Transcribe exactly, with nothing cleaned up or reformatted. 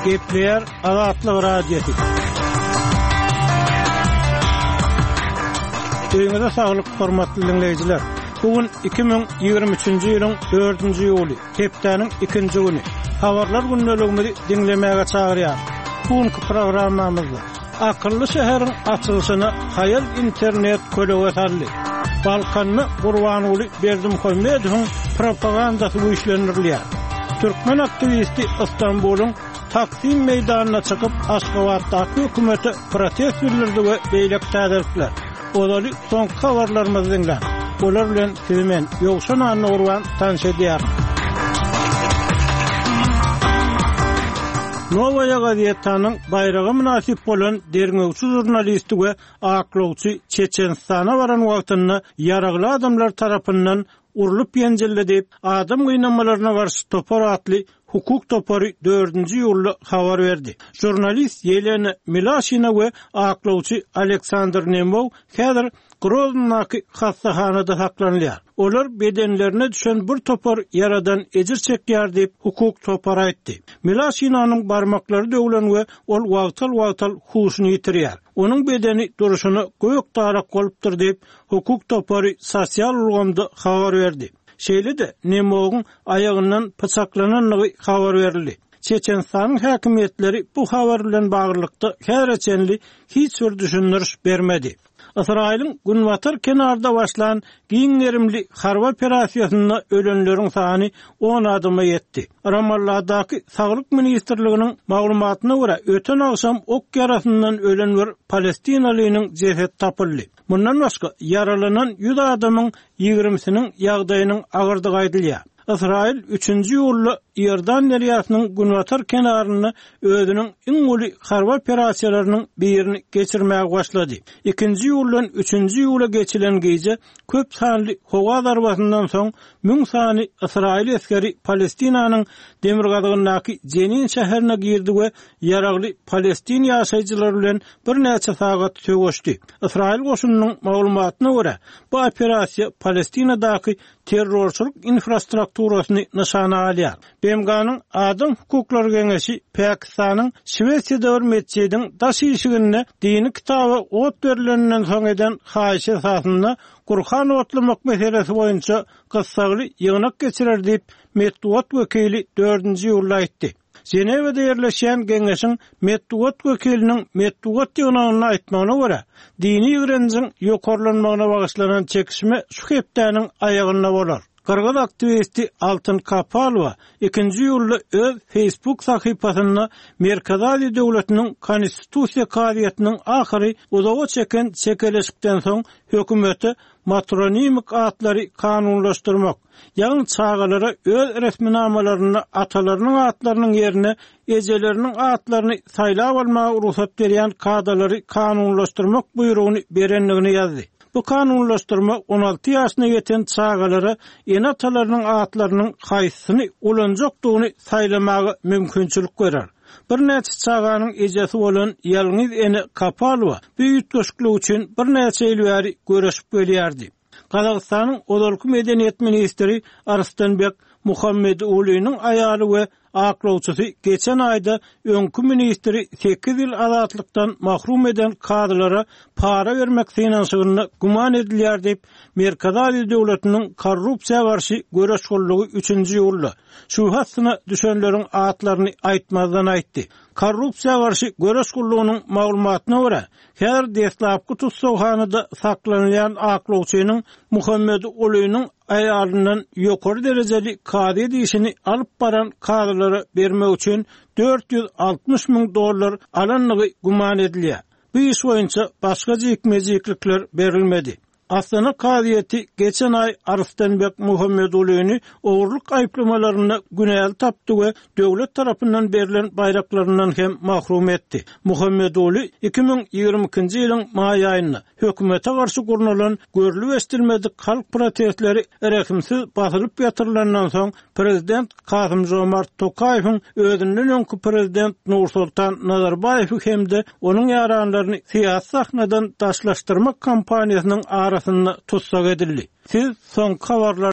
Gepler Azatlyk radiosu. Öňüňizde saglyk, hormatly dinleýijiler. Bugün iki bin ýygrimi üçinji ýylyň dördünji ýuly, hepdeniň ikinji güni. Habarlar gündeligimizi dinlemäge çagyrýar. Bugünkü programmamyzda akylly şäheriň açylyşyna Hayal internet kölege sarly. Balkanny Gurbanuly Berdimuhammedowyň propagandasy güýçlendirilýär. Türkmen aktivisti İstanbulyň Taksim meýdanyna çykyp Aşgabatdaky hökümeti protest bildirdi we beýlek täderler. Olaly soňky habarlarymyzy dinleň. Olar bilen sizimen ýogşan anyny urwan tanış edýär. Novaya gazetanyň bayragy münasip bolan derňewçi jurnalisti we aklowçy Çeçenistana baran wagtynda yaragly adamlar tarapyndan urulup ýenjelle diýip adam gynamalaryna garşy topar atly hukuk topary dördünji ýuly habar berdi. Jurnalist Yelena Milashina we aklowçy Aleksandr Nemov häzir Groznyky hastahanada saklanýar. Olar bedenlerine düşen bir topar yaradan ejir çekýär diýip hukuk topar aýtdy. Milashinanyň barmaklary döwlen we ol wagtal-wagtal huşuny ýitirýär. Onuň bedeni duruşuny goýuk tarak bolupdyr diýip hukuk topary sosial urgamda habar berdi. Şeýle de Nemowyň ayagyndan pyçaklananyny habar berildi. Çeçenistanyň häkimetleri bu habar bilen baglykda häreçenli hiç bir düşündiriş bermedi. Israýlyň Günwatar kenarda başlan giňerimli harba operasiýasyna ölenleriň sany on adyma ýetdi. Ramallahdaky Saglyk ministrliginiň maglumatyna görä öten agşam ok yarasyndan ölen bir Palestinalynyň jeset tapyldy. Mundan başga yaralanan ýüz adamyň ýigrimisiniň ýagdaýynyň agyrdygy aýdylýar. Israil üçinji ýuly Ýerdan deriýasynyň Günwatar kenaryny özüniň iň uly harba operasiýalarynyň birini geçirmäge başlady. ikinji ýuldan üçinji ýula geçilen gece köp sanly howa darbasyndan soň müň sany Israil askeri Palestinanyň demirgadygyndaky Jenin şäherine girdi we yaragly Palestin ýaşaýjylary bilen bir näçe sagat sögüşdi. Israil goşunynyň maglumatyna görä, bu operasiýa Palestinadaky terrorçylyk infrastrukturasyny nişana alýar. B M G'nyň Adam Hukuklary Geňeşi Pakistanyň Şweýsiýada bir mescidiň daş ýeşigine dini kitaba ot berilenden soň eden haýyş esasynda Kur'an otlamak meselesi boýunça gyssaly ýygnak geçirer diýip Medduat wekili dördünji ýuly aýtdy. Cenewede ýerleşen geňeşiň Medduat wekiliniň Medduat ýygnagyny aýtmagyna görä, dini ýigrenjiň ýokarlanmagyna bagyşlanan çekişme şu hepdeniň aýagyna bolar. Kırgız aktivisti Altyn Kapalowa ikinji ýuly öz Facebook sahypasyna Merkezi Aziýa döwletiniň konstitusiýa kadiýatynyň ahyry uzaga çeken çekeleşikden soň hökümeti matronimik atlary kanunlaşdyrmak, ýa-ni çağalara öz resminamalaryny atalarynyň atlarynyň ýerine ejeleriniň atlaryny saýlap almaga ruhsat berýän kadalary kanunlaşdyrmak buýrugyny berenligini ýazdy. Bu kanunlaşdyrma on alty ýaşyna ýeten çağalara ene atalarynyň atlarynyň haýsyny ulanjakdygyny saýlamagy mümkinçilik berer. Bir näçe çağanyň ejesi bolan ýalňyz ene Kapalowa bu ýetgeşiklik üçin bir näçe ýyl bäri görüşip gelýärdi. Gazagystanyň Odalky medeniýet ministri Arstanbek Muhammedoğlu'nun ayalı ve aklawçysy geçen ayda öňkü ministri sekiz ýyl azatlıktan mahrum eden kadylara para vermek finansyny guman edilýär diýip Merkezi Aziýa döwletiniň korrupsiýa garşy göreş gollugy üçinji ýuly şu hasyna düşenleriň atlaryny aýtmazdan aýtdy. Korrupsiýa garşy göreş gollugynyň maglumatyna görä, her deslapky tutsahanada saklanýan aklawçynyň Muhammedoğlu'nun ayarından ýokary derejeli kady edişini alyp baran kadylara bermek üçin dört yüz altmış miň dollar alanlygy guman edilýär. Bu iş boýunça başga jekmejeklikler berilmedi. Astana kadiýeti geçen ay Arstanbek Muhammedoğlu'nu oğurluk aýplamalarına günäl tapdy we döwlet tarapyndan berilen bayraklaryndan hem mahrum etdi. Muhammedoğlu iki bin ýygrimi ikinji ýylyň maý aýynda hökümete garşy gurnulan görülip estirmedik halk protestleri erekimsiz basylyp ýatyrylandan soň prezident Kasym-Jomart Tokaýewiň özünden öňkü prezident Nursultan Nazarbaýew hemde onuň ýaranlaryny siýasat sahnadan daşlaşdyrmak kampaniýasynyň arasynda tutsak edildi. Siz son habarlar